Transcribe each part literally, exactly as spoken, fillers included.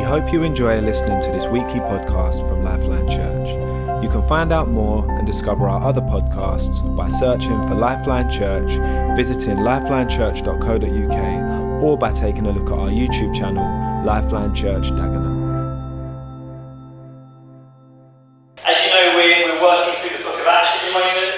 hope you enjoy listening to this weekly podcast from Lifeline Church. You can find out more and discover our other podcasts by searching for Lifeline Church, visiting lifeline church dot co dot uk, or by taking a look at our YouTube channel, Lifeline Church Dagenham. As you know, we're, we're working through the book of Acts at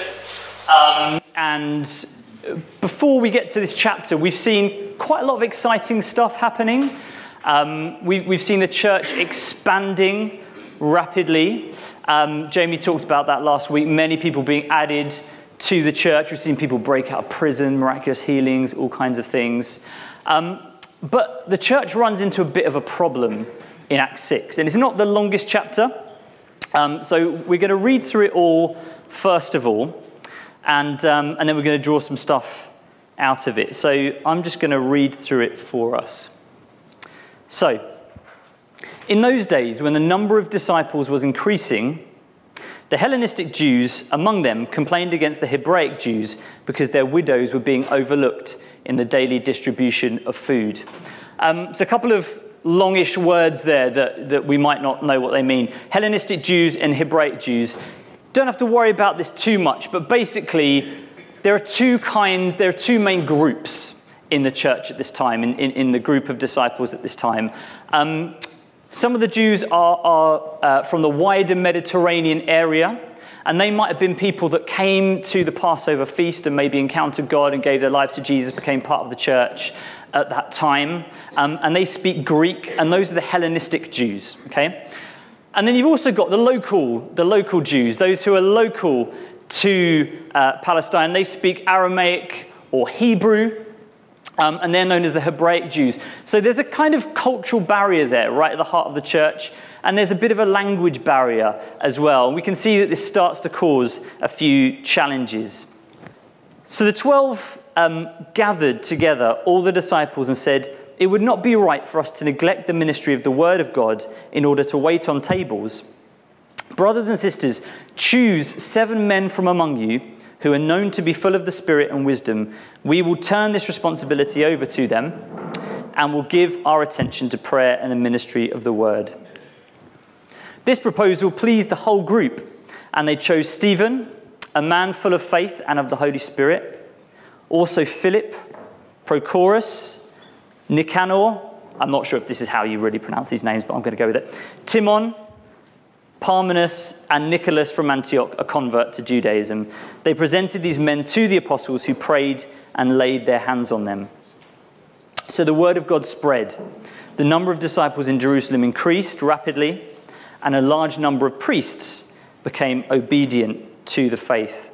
the moment. Um, and before we get to this chapter, we've seen quite a lot of exciting stuff happening. Um, we, we've seen the church expanding rapidly. Um, Jamie talked about that last week. Many people being added to the church. We've seen people break out of prison, miraculous healings, all kinds of things. Um, but the church runs into a bit of a problem in Acts six. And it's not the longest chapter. Um, so we're going to read through it all first of all. And, um, and then we're going to draw some stuff out of it. So I'm just going to read through it for us. So, in those days, when the number of disciples was increasing, the Hellenistic Jews among them complained against the Hebraic Jews because their widows were being overlooked in the daily distribution of food. Um, so a couple of longish words there that, that we might not know what they mean. Hellenistic Jews and Hebraic Jews. Don't have to worry about this too much, but basically there are two kind, there are two main groups in the church at this time, in, in, in the group of disciples at this time. Um, some of the Jews are, are uh, from the wider Mediterranean area, and they might have been people that came to the Passover feast and maybe encountered God and gave their lives to Jesus, became part of the church at that time. Um, and they speak Greek, and those are the Hellenistic Jews, okay? And then you've also got the local, the local Jews, those who are local to uh, Palestine. They speak Aramaic or Hebrew. Um, and they're known as the Hebraic Jews. So there's a kind of cultural barrier there, right at the heart of the church. And there's a bit of a language barrier as well. And we can see that this starts to cause a few challenges. So the twelve um, gathered together, all the disciples, and said, "It would not be right for us to neglect the ministry of the word of God in order to wait on tables. Brothers and sisters, choose seven men from among you who are known to be full of the Spirit and wisdom. We will turn this responsibility over to them and will give our attention to prayer and the ministry of the word." This proposal pleased the whole group, and they chose Stephen, a man full of faith and of the Holy Spirit, also Philip, Prochorus, Nicanor, I'm not sure if this is how you really pronounce these names, but I'm going to go with it, Timon, Parmenas, and Nicholas from Antioch, a convert to Judaism. They presented these men to the apostles, who prayed and laid their hands on them. So the word of God spread. The number of disciples in Jerusalem increased rapidly, and a large number of priests became obedient to the faith.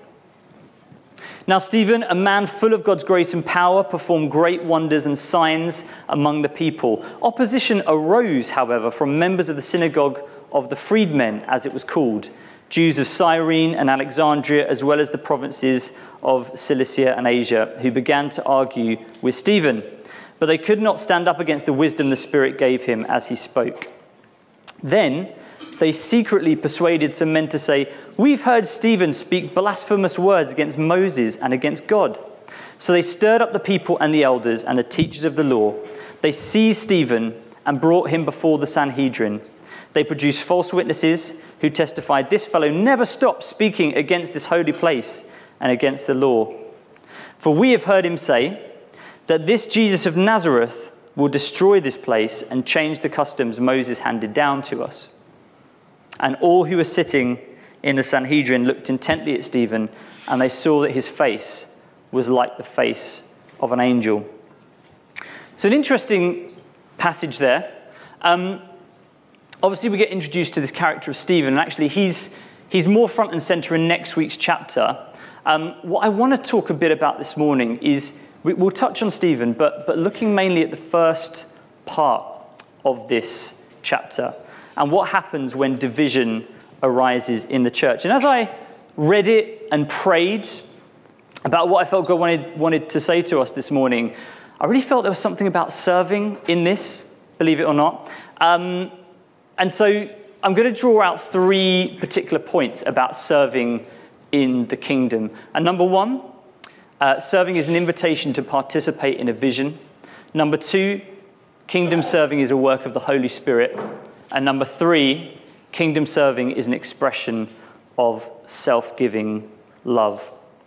Now Stephen, a man full of God's grace and power, performed great wonders and signs among the people. Opposition arose, however, from members of the synagogue of the freedmen, as it was called, Jews of Cyrene and Alexandria, as well as the provinces of Cilicia and Asia, who began to argue with Stephen. But they could not stand up against the wisdom the Spirit gave him as he spoke. Then they secretly persuaded some men to say, "We've heard Stephen speak blasphemous words against Moses and against God." So they stirred up the people and the elders and the teachers of the law. They seized Stephen and brought him before the Sanhedrin. They produced false witnesses who testified, "This fellow never stopped speaking against this holy place and against the law. For we have heard him say that this Jesus of Nazareth will destroy this place and change the customs Moses handed down to us." And all who were sitting in the Sanhedrin looked intently at Stephen, and they saw that his face was like the face of an angel. So an interesting passage there. Um, Obviously, we get introduced to this character of Stephen, and actually he's, he's more front and center in next week's chapter. Um, what I want to talk a bit about this morning is, we, we'll touch on Stephen, but, but looking mainly at the first part of this chapter, and what happens when division arises in the church. And as I read it and prayed about what I felt God wanted, wanted to say to us this morning, I really felt there was something about serving in this, believe it or not. Um, And so I'm going to draw out three particular points about serving in the kingdom. And number one, uh, serving is an invitation to participate in a vision. Number two, kingdom serving is a work of the Holy Spirit. And number three, kingdom serving is an expression of self-giving love.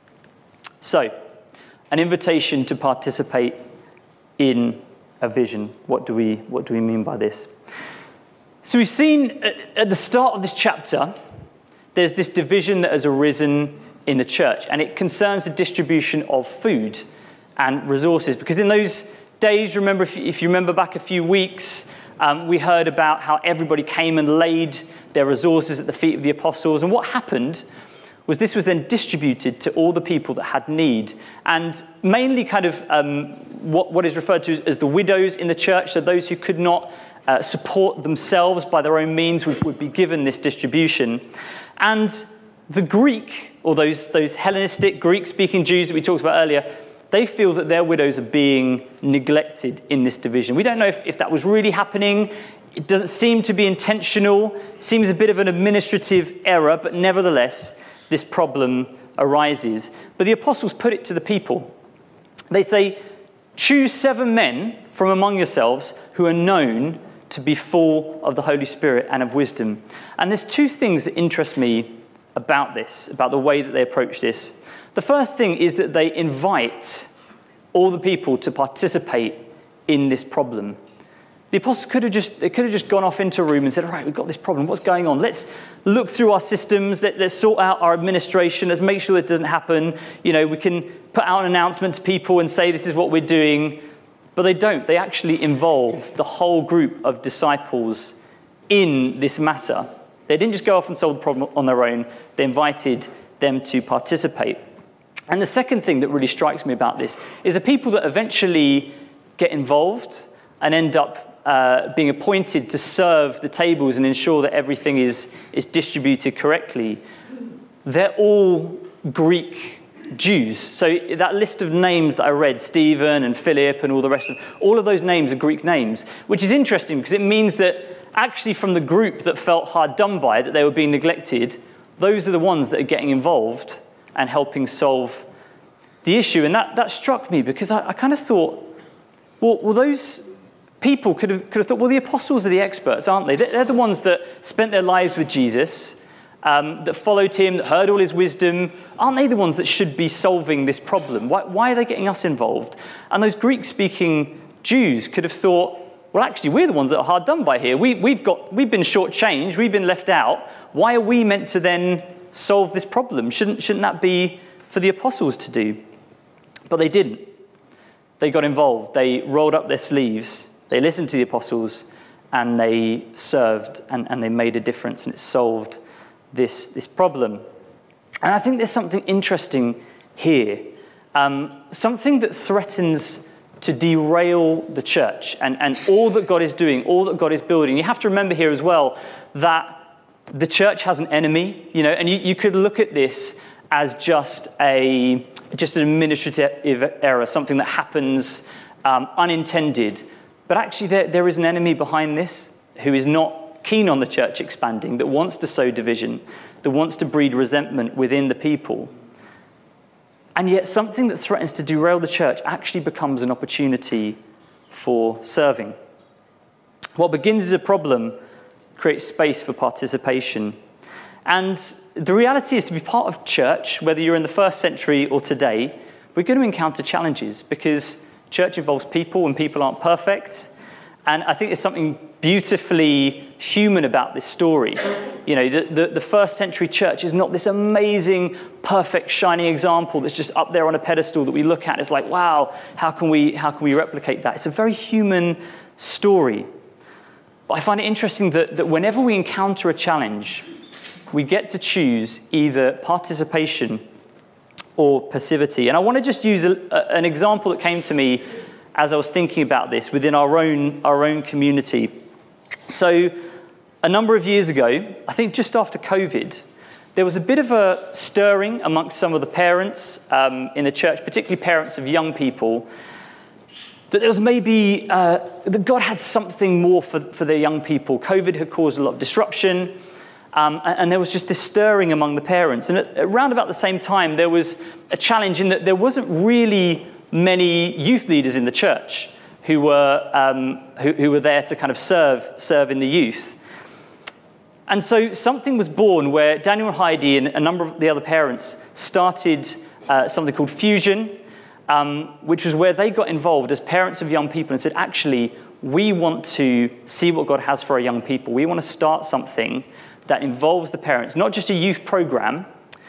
So, an invitation to participate in a vision. What do we, what do we mean by this? So we've seen at, at the start of this chapter, there's this division that has arisen in the church, and it concerns the distribution of food and resources. Because in those days, remember, if you, if you remember back a few weeks, um, we heard about how everybody came and laid their resources at the feet of the apostles. And what happened was this was then distributed to all the people that had need. And mainly kind of um, what, what is referred to as the widows in the church, so those who could not uh, support themselves by their own means would, would be given this distribution. And the Greek, or those, those Hellenistic Greek-speaking Jews that we talked about earlier, they feel that their widows are being neglected in this division. We don't know if, if that was really happening. It doesn't seem to be intentional. It seems a bit of an administrative error, but nevertheless, this problem arises. But the apostles put it to the people. They say, choose seven men from among yourselves who are known to be full of the Holy Spirit and of wisdom. And there's two things that interest me about this, about the way that they approach this. The first thing is that they invite all the people to participate in this problem. The apostles could have just they could have just gone off into a room and said, all right, we've got this problem. What's going on? Let's look through our systems. Let, let's sort out our administration. Let's make sure it doesn't happen. You know, we can put out an announcement to people and say this is what we're doing. But they don't. They actually involve the whole group of disciples in this matter. They didn't just go off and solve the problem on their own. They invited them to participate. And the second thing that really strikes me about this is the people that eventually get involved and end up uh, being appointed to serve the tables and ensure that everything is, is distributed correctly. They're all Greek Jews. So that list of names that I read, Stephen and Philip and all the rest of them, all of those names are Greek names, which is interesting because it means that actually from the group that felt hard done by, that they were being neglected, those are the ones that are getting involved and helping solve the issue. And that, that struck me because I, I kind of thought, well, well, those people could have, could have thought, well, the apostles are the experts, aren't they? They're the ones that spent their lives with Jesus, um, that followed him, that heard all his wisdom. Aren't they the ones that should be solving this problem? Why, why are they getting us involved? And those Greek-speaking Jews could have thought, well, actually, we're the ones that are hard done by here. We, we've, got, we've been shortchanged. We've been left out. Why are we meant to then solve this problem? Shouldn't, shouldn't that be for the apostles to do? But they didn't. They got involved. They rolled up their sleeves. They listened to the apostles, and they served, and, and they made a difference, and it solved this, this problem. And I think there's something interesting here, um, something that threatens to derail the church and, and all that God is doing, all that God is building. You have to remember here as well that the church has an enemy, you know, and you, you could look at this as just a just an administrative error, something that happens um, unintended. But actually there, there is an enemy behind this who is not keen on the church expanding, that wants to sow division, that wants to breed resentment within the people. And yet something that threatens to derail the church actually becomes an opportunity for serving. What begins as a problem creates space for participation. And the reality is, to be part of church, whether you're in the first century or today, we're going to encounter challenges because church involves people and people aren't perfect. And I think there's something beautifully human about this story. You know, the, the, the first century church is not this amazing, perfect, shining example that's just up there on a pedestal that we look at. It's like, wow, how can we, how can we replicate that? It's a very human story. But I find it interesting that, that whenever we encounter a challenge, we get to choose either participation or passivity. And I want to just use a, a, an example that came to me as I was thinking about this within our own, our own community. So a number of years ago, I think just after COVID, there was a bit of a stirring amongst some of the parents um, in the church, particularly parents of young people, that there was maybe, uh, that God had something more for, for their young people. COVID had caused a lot of disruption. Um, and there was just this stirring among the parents. And at, around about the same time, there was a challenge in that there wasn't really many youth leaders in the church who were um, who, who were there to kind of serve serve in the youth. And so something was born where Daniel and Heidi and a number of the other parents started uh, something called Fusion, um, which was where they got involved as parents of young people and said, actually, we want to see what God has for our young people. We want to start something that involves the parents, not just a youth program,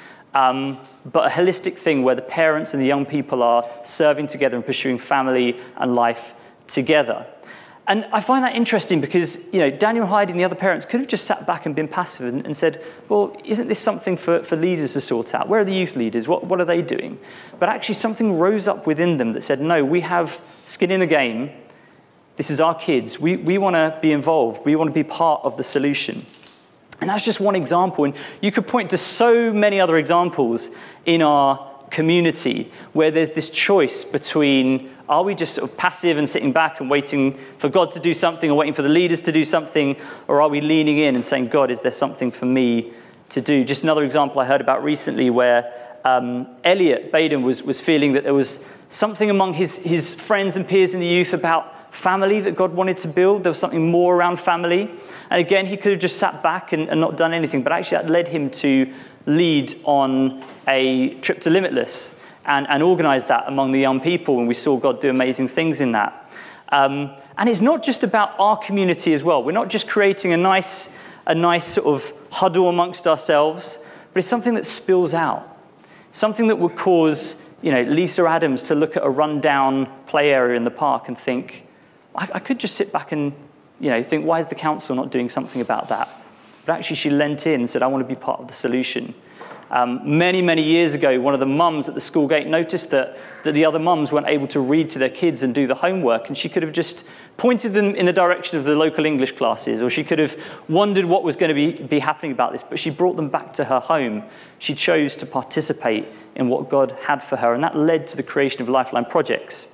um, but a holistic thing where the parents and the young people are serving together and pursuing family and life together. And I find that interesting because, you know, Daniel and Heidi and the other parents could have just sat back and been passive and, and said, well, isn't this something for, for leaders to sort out? Where are the youth leaders? What, what are they doing? But actually something rose up within them that said, no, we have skin in the game. This is our kids. We, we want to be involved. We want to be part of the solution. And that's just one example. And you could point to so many other examples in our community where there's this choice between, are we just sort of passive and sitting back and waiting for God to do something or waiting for the leaders to do something? Or are we leaning in and saying, God, is there something for me to do? Just another example I heard about recently where um, Elliot Baden was, was feeling that there was something among his, his friends and peers in the youth about family that God wanted to build. There was something more around family. And again, he could have just sat back and, and not done anything, but actually that led him to lead on a trip to Limitless and, and organize that among the young people. And we saw God do amazing things in that. Um, and it's not just about our community as well. We're not just creating a nice, a nice sort of huddle amongst ourselves, but it's something that spills out. Something that would cause, you know, Lisa Adams to look at a rundown play area in the park and think, I, I could just sit back and, you know, think, why is the council not doing something about that? But actually she leant in and said, I want to be part of the solution. Um, many, many years ago, one of the mums at the school gate noticed that, that the other mums weren't able to read to their kids and do the homework, and she could have just pointed them in the direction of the local English classes, or she could have wondered what was going to be, be happening about this, but she brought them back to her home. She chose to participate in what God had for her, and that led to the creation of Lifeline projects.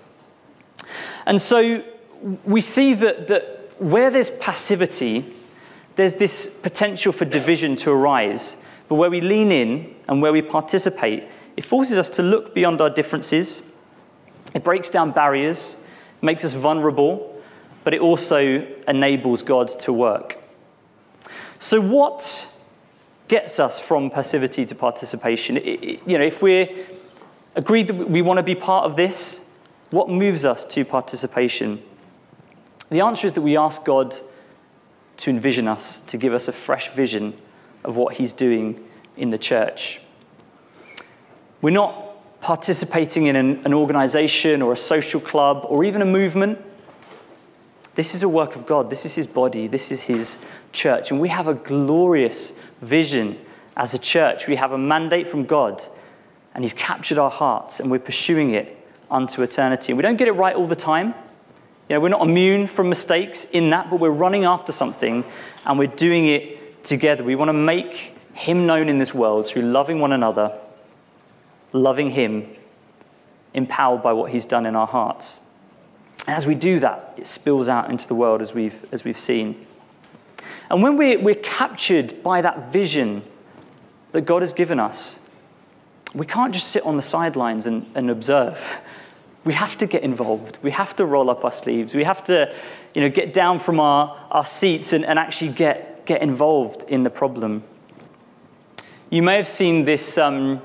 And so we see that, that where there's passivity, there's this potential for division to arise. But where we lean in and where we participate, it forces us to look beyond our differences. It breaks down barriers, makes us vulnerable, but it also enables God to work. So what gets us from passivity to participation? It, it, you know, if we're agreed that we want to be part of this, what moves us to participation? The answer is that we ask God to envision us, to give us a fresh vision of what he's doing in the church. We're not participating in an, an organization or a social club or even a movement. This is a work of God. This is his body. This is his church. And we have a glorious vision as a church. We have a mandate from God, and he's captured our hearts, and we're pursuing it unto eternity. And we don't get it right all the time. You know, we're not immune from mistakes in that, but we're running after something, and we're doing it together. We want to make him known in this world through loving one another, loving him, empowered by what he's done in our hearts. And as we do that, it spills out into the world as we've, as we've seen. And when we're, we're captured by that vision that God has given us, we can't just sit on the sidelines and, and observe. We have to get involved. We have to roll up our sleeves. We have to, you know, get down from our, our seats and, and actually get get involved in the problem. You may have seen this um,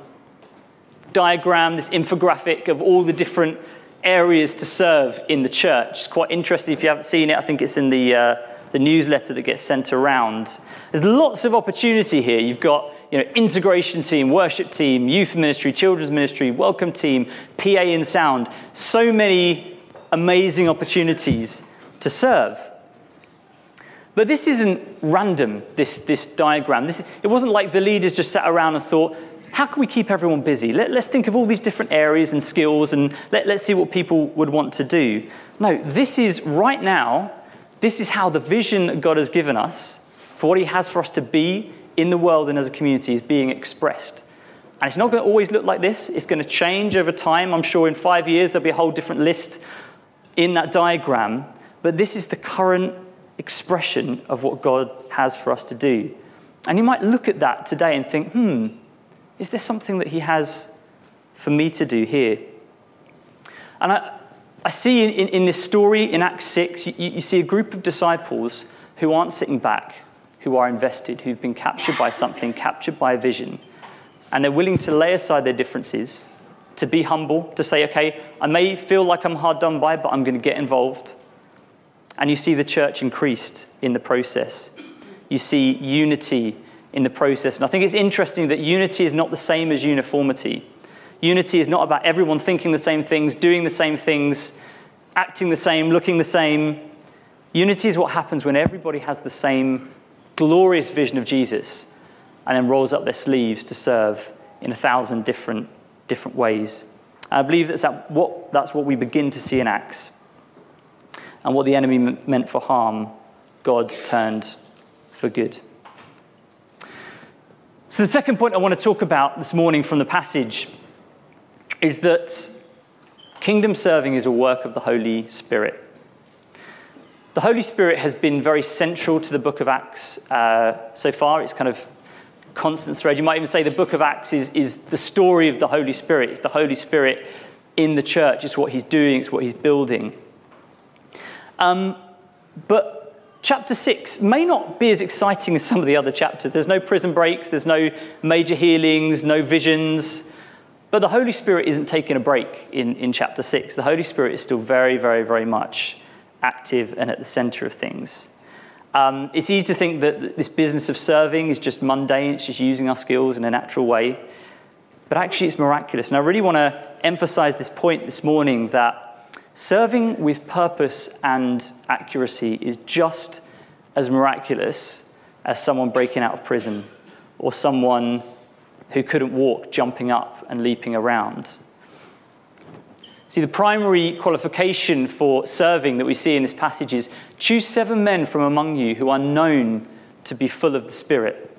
diagram, this infographic of all the different areas to serve in the church. It's quite interesting if you haven't seen it. I think it's in the, uh, the newsletter that gets sent around. There's lots of opportunity here. You've got, you know, integration team, worship team, youth ministry, children's ministry, welcome team, P A and sound. So many amazing opportunities to serve. But this isn't random, this, this diagram. This, it wasn't like the leaders just sat around and thought, how can we keep everyone busy? Let, let's think of all these different areas and skills, and let, let's see what people would want to do. No, this is right now, this is how the vision that God has given us for what he has for us to be in the world and as a community is being expressed. And it's not going to always look like this. It's going to change over time. I'm sure in five years there'll be a whole different list in that diagram. But this is the current expression of what God has for us to do. And you might look at that today and think, hmm, is there something that he has for me to do here? And I, I see in, in, in this story in Acts six, you, you see a group of disciples who aren't sitting back, who are invested, who've been captured by something, captured by a vision, and they're willing to lay aside their differences, to be humble, to say, okay, I may feel like I'm hard done by, but I'm going to get involved. And you see the church increased in the process. You see unity in the process. And I think it's interesting that unity is not the same as uniformity. Unity is not about everyone thinking the same things, doing the same things, acting the same, looking the same. Unity is what happens when everybody has the same glorious vision of Jesus and then rolls up their sleeves to serve in a thousand different, different ways. And I believe that's what, that's what we begin to see in Acts. And what the enemy meant for harm, God turned for good. So the second point I want to talk about this morning from the passage is that kingdom serving is a work of the Holy Spirit. The Holy Spirit has been very central to the book of Acts uh, so far. It's kind of constant thread. You might even say the book of Acts is, is the story of the Holy Spirit. It's the Holy Spirit in the church. It's what he's doing. It's what he's building. Um, but chapter six may not be as exciting as some of the other chapters. There's no prison breaks. There's no major healings, no visions. But the Holy Spirit isn't taking a break in, in chapter six. The Holy Spirit is still very, very, very much active and at the center of things. Um, it's easy to think that this business of serving is just mundane. It's just using our skills in a natural way. But actually, it's miraculous. And I really want to emphasize this point this morning that serving with purpose and accuracy is just as miraculous as someone breaking out of prison or someone who couldn't walk jumping up and leaping around. See, the primary qualification for serving that we see in this passage is choose seven men from among you who are known to be full of the Spirit.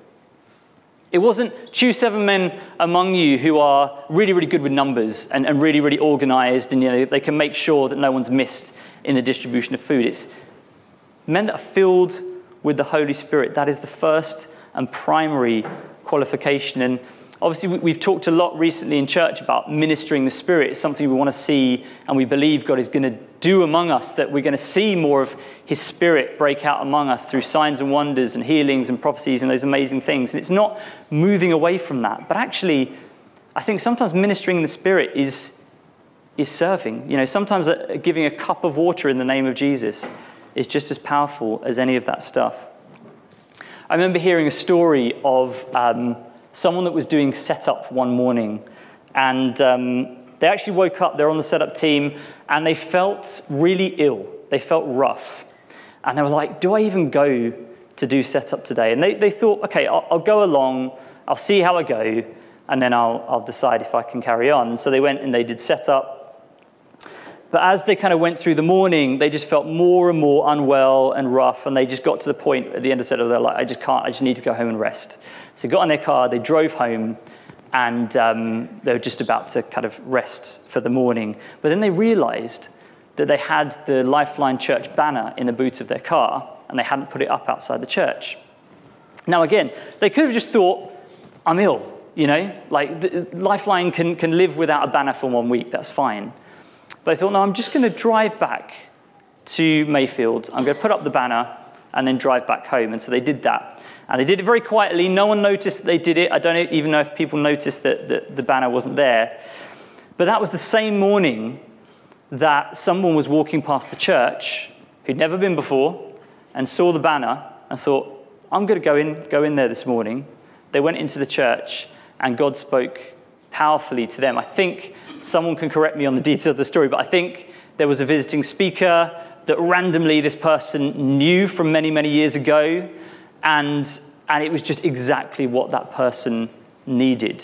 It wasn't choose seven men among you who are really, really good with numbers and, and really, really organized and you know they can make sure that no one's missed in the distribution of food. It's men that are filled with the Holy Spirit. That is the first and primary qualification. And obviously, we've talked a lot recently in church about ministering the Spirit. It's something we want to see and we believe God is going to do among us, that we're going to see more of his Spirit break out among us through signs and wonders and healings and prophecies and those amazing things. And it's not moving away from that. But actually, I think sometimes ministering the Spirit is, is serving. You know, sometimes giving a cup of water in the name of Jesus is just as powerful as any of that stuff. I remember hearing a story of um, someone that was doing setup one morning, and um, they actually woke up, they're on the setup team, and they felt really ill. They felt rough. And they were like, do I even go to do setup today? And they, they thought, okay, I'll, I'll go along, I'll see how I go, and then I'll, I'll decide if I can carry on. So they went and they did setup. But as they kind of went through the morning, they just felt more and more unwell and rough, and they just got to the point at the end of setup, they're like, I just can't, I just need to go home and rest. So they got in their car, they drove home, and um, they were just about to kind of rest for the morning. But then they realized that they had the Lifeline Church banner in the boot of their car, and they hadn't put it up outside the church. Now again, they could have just thought, I'm ill, you know? Like, the, Lifeline can, can live without a banner for one week, that's fine. But they thought, no, I'm just going to drive back to Mayfield. I'm going to put up the banner and then drive back home. And so they did that. And they did it very quietly. No one noticed that they did it. I don't even know if people noticed that, that the banner wasn't there. But that was the same morning that someone was walking past the church who'd never been before and saw the banner and thought, I'm going to go in, go in there this morning. They went into the church and God spoke powerfully to them. I think someone can correct me on the details of the story, but I think there was a visiting speaker that randomly this person knew from many, many years ago, and, and it was just exactly what that person needed.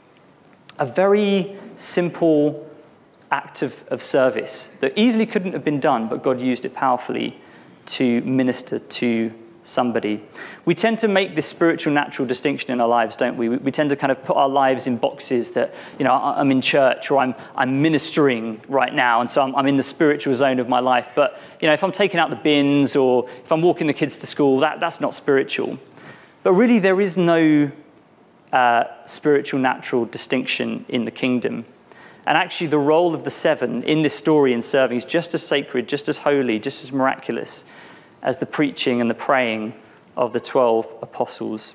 A very simple act of, of service that easily couldn't have been done, but God used it powerfully to minister to somebody. We tend to make this spiritual natural distinction in our lives, don't we? We tend to kind of put our lives in boxes that, you know, I'm in church or I'm I'm ministering right now, and so I'm, I'm in the spiritual zone of my life. But, you know, if I'm taking out the bins or if I'm walking the kids to school, that, that's not spiritual. But really, there is no uh, spiritual natural distinction in the kingdom. And actually the role of the seven in this story in serving is just as sacred, just as holy, just as miraculous as the preaching and the praying of the twelve apostles.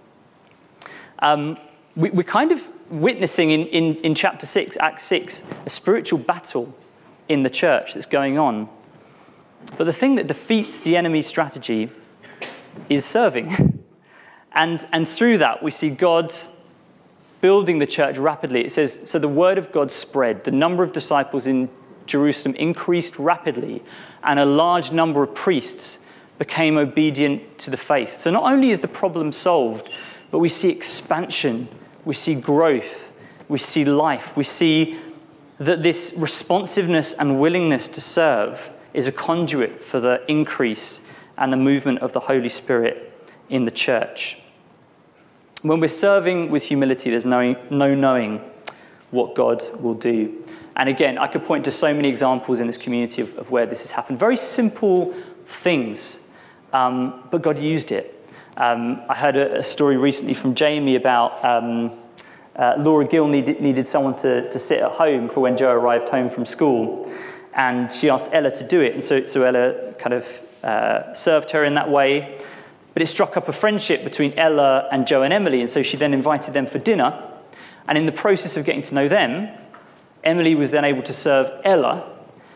Um, we, we're kind of witnessing in, in, in chapter six, Acts six, a spiritual battle in the church that's going on. But the thing that defeats the enemy's strategy is serving. And, and through that, we see God building the church rapidly. It says, so the word of God spread. The number of disciples in Jerusalem increased rapidly, and a large number of priests became obedient to the faith. So not only is the problem solved, but we see expansion, we see growth, we see life, we see that this responsiveness and willingness to serve is a conduit for the increase and the movement of the Holy Spirit in the church. When we're serving with humility, there's no, no knowing what God will do. And again, I could point to so many examples in this community of, of where this has happened. Very simple things, um, but God used it. Um, I heard a, a story recently from Jamie about um, uh, Laura Gill needed, needed someone to, to sit at home for when Joe arrived home from school. And she asked Ella to do it. And so, so Ella kind of uh, served her in that way. But it struck up a friendship between Ella and Joe and Emily. And so she then invited them for dinner. And in the process of getting to know them, Emily was then able to serve Ella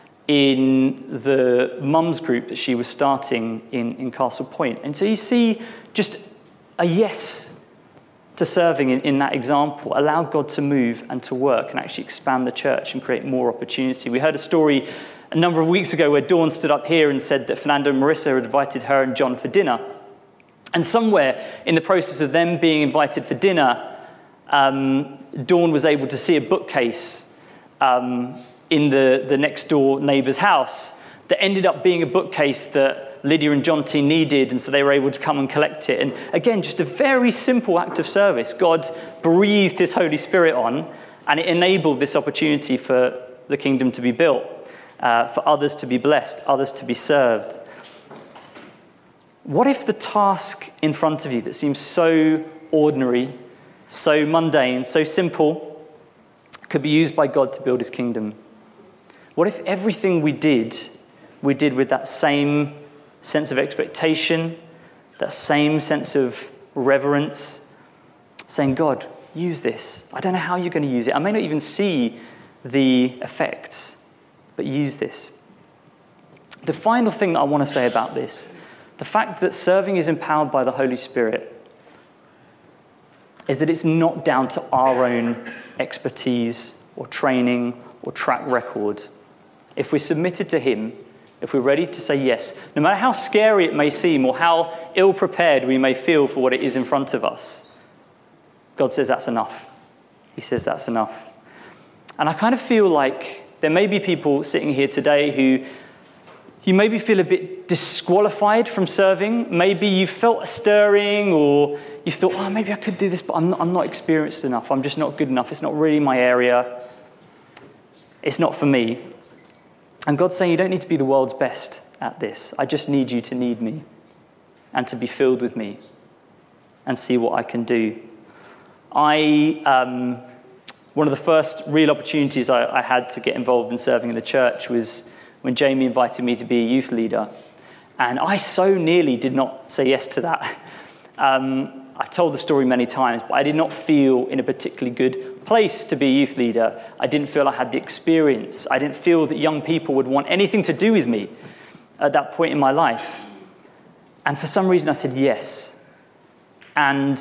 in the mums group that she was starting in, in Castle Point. And so you see just a yes to serving in, in that example. Allow God to move and to work and actually expand the church and create more opportunity. We heard a story a number of weeks ago where Dawn stood up here and said that Fernando and Marissa had invited her and John for dinner. And somewhere in the process of them being invited for dinner, um, Dawn was able to see a bookcase um, in the, the next door neighbour's house that ended up being a bookcase that Lydia and John T needed, and so they were able to come and collect it. And again, just a very simple act of service. God breathed his Holy Spirit on, and it enabled this opportunity for the kingdom to be built, uh, for others to be blessed, others to be served. What if the task in front of you that seems so ordinary, so mundane, so simple, could be used by God to build his kingdom? What if everything we did, we did with that same sense of expectation, that same sense of reverence, saying, God, use this. I don't know how you're going to use it. I may not even see the effects, but use this. The final thing that I want to say about this, the fact that serving is empowered by the Holy Spirit, is that it's not down to our own expertise or training or track record. If we're submitted to him, if we're ready to say yes, no matter how scary it may seem or how ill-prepared we may feel for what it is in front of us, God says that's enough. He says that's enough. And I kind of feel like there may be people sitting here today who you maybe feel a bit disqualified from serving. Maybe you felt a stirring, or you thought, oh, maybe I could do this, but I'm not, I'm not experienced enough. I'm just not good enough. It's not really my area. It's not for me. And God's saying, you don't need to be the world's best at this. I just need you to need me and to be filled with me and see what I can do. I, um, one of the first real opportunities I, I had to get involved in serving in the church was when Jamie invited me to be a youth leader. And I so nearly did not say yes to that. Um, I've told the story many times, but I did not feel in a particularly good place to be a youth leader. I didn't feel I had the experience. I didn't feel that young people would want anything to do with me at that point in my life. And for some reason I said yes. And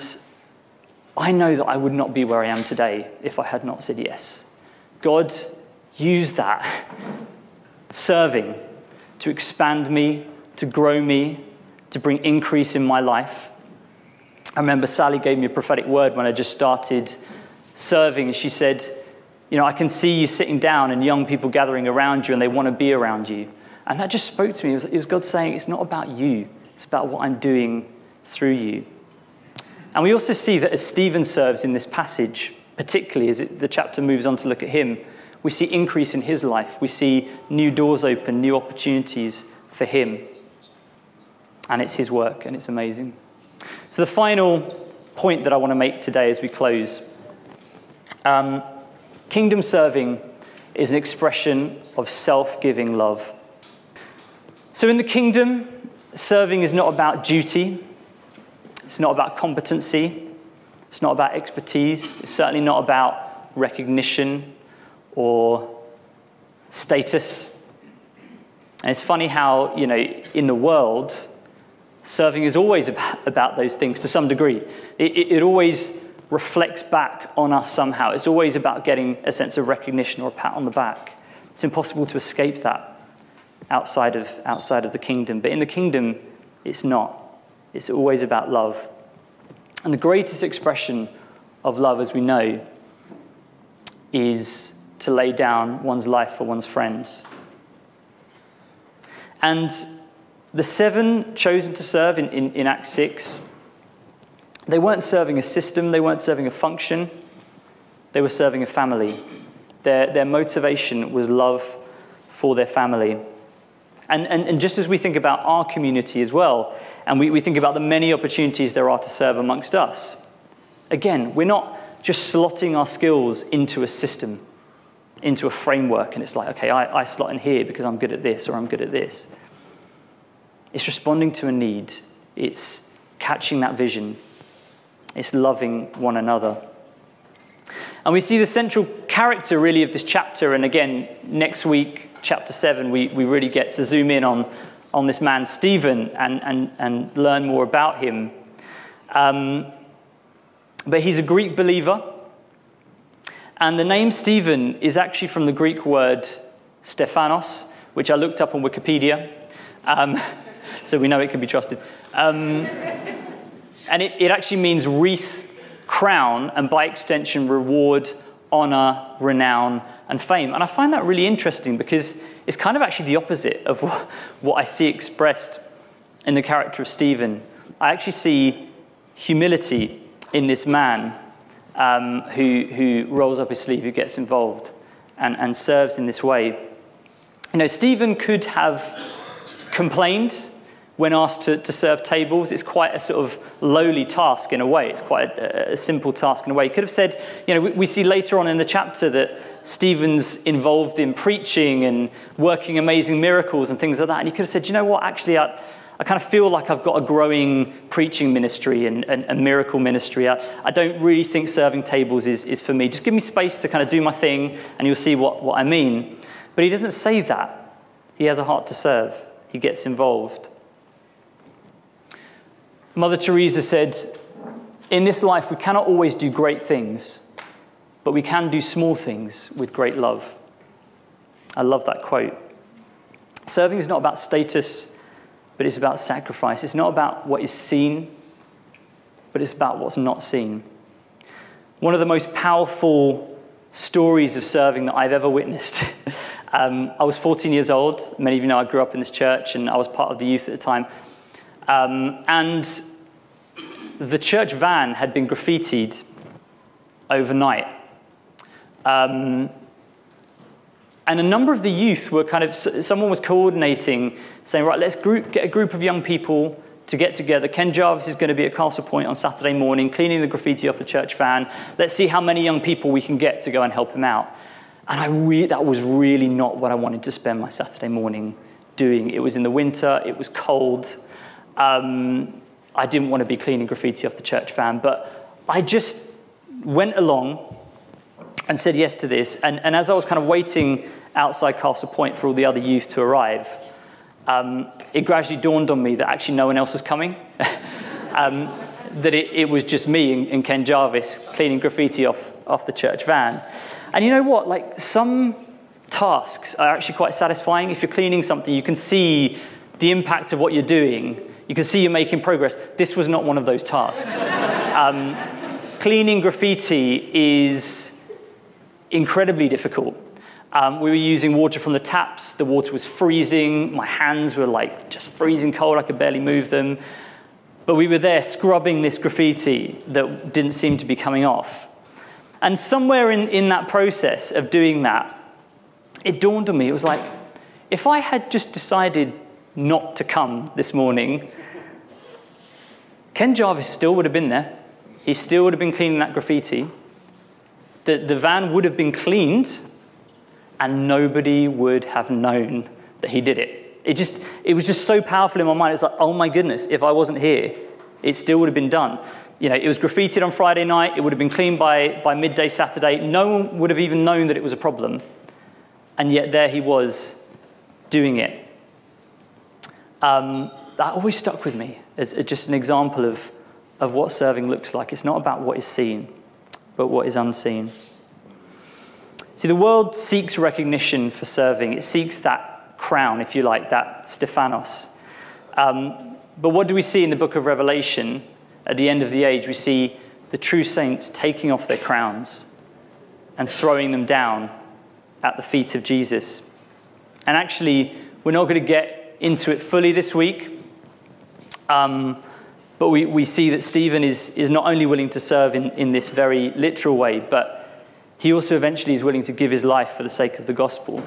I know that I would not be where I am today if I had not said yes. God used that serving to expand me, to grow me, to bring increase in my life. I remember Sally gave me a prophetic word when I just started serving, and she said, you know, I can see you sitting down and young people gathering around you and they want to be around you. And that just spoke to me. It was, it was God saying, it's not about you, it's about what I'm doing through you. And we also see that as Stephen serves in this passage, particularly as it, the chapter moves on to look at him, we see increase in his life. We see new doors open, new opportunities for him. And it's his work, and it's amazing. So the final point that I want to make today as we close. Um, kingdom serving is an expression of self-giving love. So in the kingdom, serving is not about duty. It's not about competency. It's not about expertise. It's certainly not about recognition or status. And it's funny how, you know, in the world, serving is always about those things to some degree. It, it, it always reflects back on us somehow. It's always about getting a sense of recognition or a pat on the back. It's impossible to escape that outside of, outside of the kingdom. But in the kingdom, it's not. It's always about love. And the greatest expression of love, as we know, is to lay down one's life for one's friends. And the seven chosen to serve in, in, in Acts six, they weren't serving a system, they weren't serving a function, they were serving a family. Their, their motivation was love for their family. And, and, and just as we think about our community as well, and we, we think about the many opportunities there are to serve amongst us, again, we're not just slotting our skills into a system, into a framework, and it's like, okay, I, I slot in here because I'm good at this or I'm good at this. It's responding to a need. It's catching that vision. It's loving one another. And we see the central character, really, of this chapter. And again, next week, chapter seven, we, we really get to zoom in on, on this man, Stephen, and, and, and learn more about him. Um, but he's a Greek believer. And the name Stephen is actually from the Greek word Stephanos, which I looked up on Wikipedia. Um, so we know it can be trusted. Um, and it, it actually means wreath, crown, and by extension, reward, honor, renown, and fame. And I find that really interesting because it's kind of actually the opposite of what, what I see expressed in the character of Stephen. I actually see humility in this man um, who, who rolls up his sleeve, who gets involved and, and serves in this way. You know, Stephen could have complained when asked to, to serve tables. It's quite a sort of lowly task in a way. It's quite a, a simple task in a way. He could have said, you know, we, we see later on in the chapter that Stephen's involved in preaching and working amazing miracles and things like that. And he could have said, you know what, actually, I, I kind of feel like I've got a growing preaching ministry and, and, and miracle ministry. I, I don't really think serving tables is, is for me. Just give me space to kind of do my thing and you'll see what, what I mean. But he doesn't say that. He has a heart to serve. He gets involved. Mother Teresa said, in this life we cannot always do great things, but we can do small things with great love. I love that quote. Serving is not about status, but it's about sacrifice. It's not about what is seen, but it's about what's not seen. One of the most powerful stories of serving that I've ever witnessed. um, I was fourteen years old. Many of you know I grew up in this church, and I was part of the youth at the time. Um, and the church van had been graffitied overnight. Um, and a number of the youth were kind of, someone was coordinating, saying, right, let's group, get a group of young people to get together. Ken Jarvis is going to be at Castle Point on Saturday morning, cleaning the graffiti off the church van. Let's see how many young people we can get to go and help him out. And I re- that was really not what I wanted to spend my Saturday morning doing. It was in the winter, it was cold. Um, I didn't want to be cleaning graffiti off the church van, but I just went along and said yes to this. And, and as I was kind of waiting outside Castle Point for all the other youth to arrive, um, it gradually dawned on me that actually no one else was coming. um, that it, it was just me and, and Ken Jarvis cleaning graffiti off, off the church van. And you know what? Like, some tasks are actually quite satisfying. If you're cleaning something, you can see the impact of what you're doing. You can see you're making progress. This was not one of those tasks. um, cleaning graffiti is incredibly difficult. Um, we were using water from the taps. The water was freezing. My hands were like just freezing cold. I could barely move them. But we were there scrubbing this graffiti that didn't seem to be coming off. And somewhere in, in that process of doing that, it dawned on me. It was like, if I had just decided not to come this morning, Ken Jarvis still would have been there. He still would have been cleaning that graffiti. The, the van would have been cleaned, and nobody would have known that he did it. It just, it was just so powerful in my mind. It's like, oh my goodness, if I wasn't here, it still would have been done. You know, it was graffitied on Friday night. It would have been cleaned by, by midday Saturday. No one would have even known that it was a problem. And yet there he was doing it. Um, that always stuck with me as just an example of, of what serving looks like. It's not about what is seen, but what is unseen. See, the world seeks recognition for serving. It seeks that crown, if you like, that Stephanos. Um, but what do we see in the book of Revelation? At the end of the age, we see the true saints taking off their crowns and throwing them down at the feet of Jesus. And actually, we're not going to get into it fully this week, um, but we, we see that Stephen is, is not only willing to serve in, in this very literal way, but he also eventually is willing to give his life for the sake of the gospel.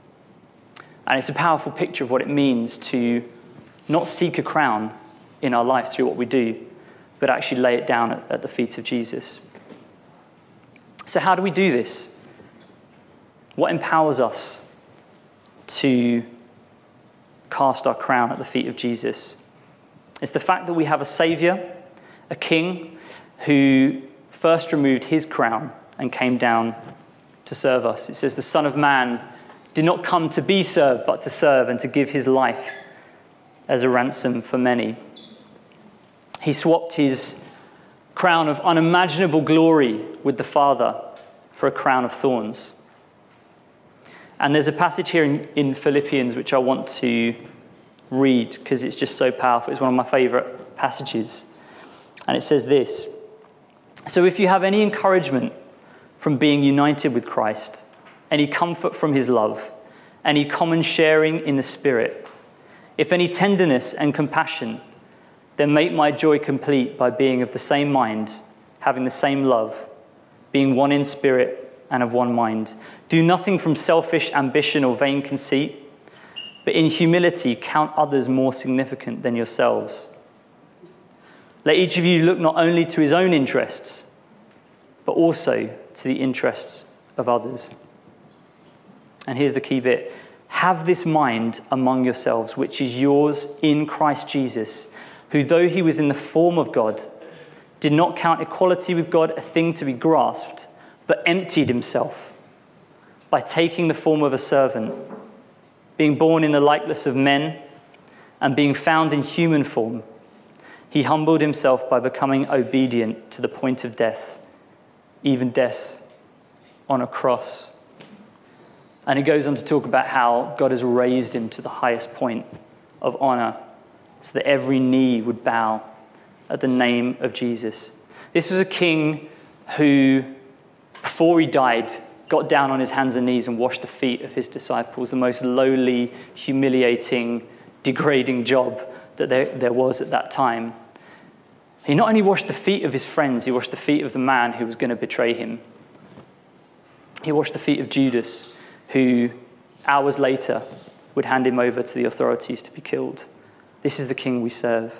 And it's a powerful picture of what it means to not seek a crown in our life through what we do, but actually lay it down at, at the feet of Jesus. So how do we do this? What empowers us to cast our crown at the feet of Jesus? It's the fact that we have a Savior, a King, who first removed his crown and came down to serve us. It says the Son of Man did not come to be served, but to serve and to give his life as a ransom for many. He swapped his crown of unimaginable glory with the Father for a crown of thorns. And there's a passage here in, in Philippians which I want to read because it's just so powerful. It's one of my favorite passages. And it says this: "So if you have any encouragement from being united with Christ, any comfort from his love, any common sharing in the Spirit, if any tenderness and compassion, then make my joy complete by being of the same mind, having the same love, being one in spirit and of one mind. Do nothing from selfish ambition or vain conceit, but in humility count others more significant than yourselves. Let each of you look not only to his own interests, but also to the interests of others." And here's the key bit: have this mind among yourselves, which is yours in Christ Jesus, who, though he was in the form of God, did not count equality with God a thing to be grasped, but emptied himself by taking the form of a servant, being born in the likeness of men, and being found in human form. He humbled himself by becoming obedient to the point of death, even death on a cross. And he goes on to talk about how God has raised him to the highest point of honor, so that every knee would bow at the name of Jesus. This was a king who, before he died, got down on his hands and knees and washed the feet of his disciples, the most lowly, humiliating, degrading job that there, there was at that time. He not only washed the feet of his friends, he washed the feet of the man who was going to betray him. He washed the feet of Judas, who hours later would hand him over to the authorities to be killed. This is the king we serve.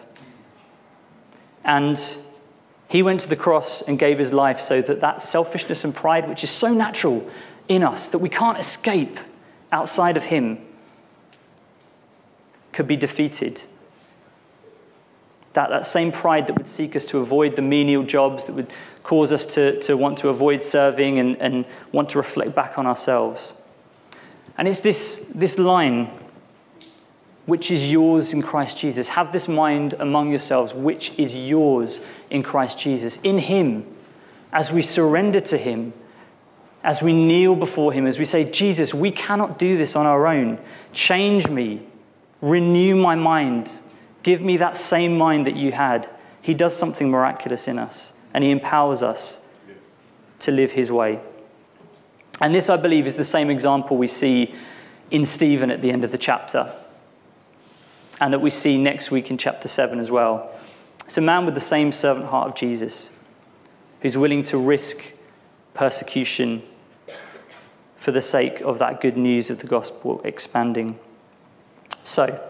And he went to the cross and gave his life so that that selfishness and pride, which is so natural in us, that we can't escape outside of him, could be defeated. That, that same pride that would seek us to avoid the menial jobs, that would cause us to, to want to avoid serving and, and want to reflect back on ourselves. And it's this, this line, which is yours in Christ Jesus. Have this mind among yourselves, which is yours in Christ Jesus. In him, as we surrender to him, as we kneel before him, as we say, Jesus, we cannot do this on our own. Change me, renew my mind, give me that same mind that you had. He does something miraculous in us, and he empowers us to live his way. And this, I believe, is the same example we see in Stephen at the end of the chapter, and that we see next week in chapter seven as well. It's a man with the same servant heart of Jesus, who's willing to risk persecution for the sake of that good news of the gospel expanding. So, I'm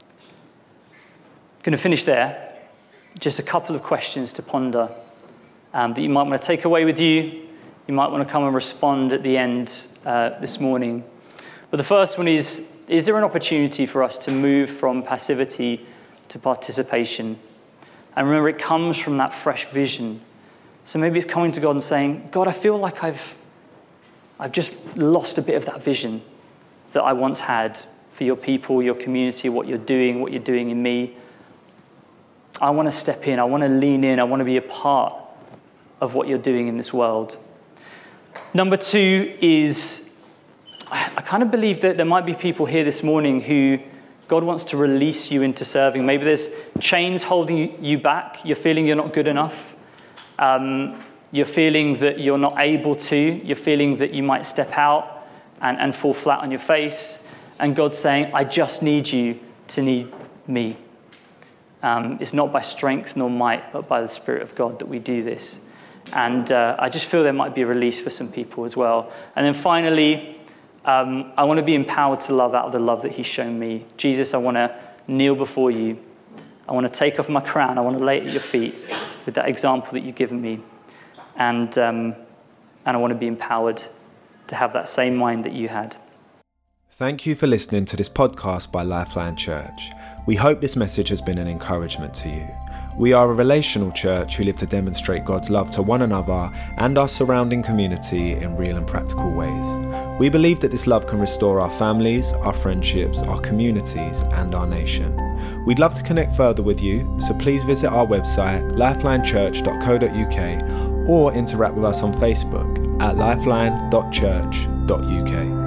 going to finish there. Just a couple of questions to ponder um, that you might want to take away with you you might want to come and respond at the end uh, this morning. But the first one is, is there an opportunity for us to move from passivity to participation? And remember, it comes from that fresh vision. So maybe it's coming to God and saying, God, I feel like I've, I've just lost a bit of that vision that I once had for your people, your community, what you're doing, what you're doing in me. I want to step in. I want to lean in. I want to be a part of what you're doing in this world. Number two is, I kind of believe that there might be people here this morning who God wants to release you into serving. Maybe there's chains holding you back. You're feeling you're not good enough. Um, you're feeling that you're not able to. You're feeling that you might step out and, and fall flat on your face. And God's saying, I just need you to need me. Um, it's not by strength nor might, but by the Spirit of God that we do this. And uh, I just feel there might be a release for some people as well. And then finally, um, I want to be empowered to love out of the love that he's shown me. Jesus, I want to kneel before you. I want to take off my crown. I want to lay it at your feet with that example that you've given me. And, um, and I want to be empowered to have that same mind that you had. Thank you for listening to this podcast by Lifeline Church. We hope this message has been an encouragement to you. We are a relational church who live to demonstrate God's love to one another and our surrounding community in real and practical ways. We believe that this love can restore our families, our friendships, our communities, and our nation. We'd love to connect further with you, so please visit our website, lifeline church dot co dot uk, or interact with us on Facebook at lifeline dot church dot uk.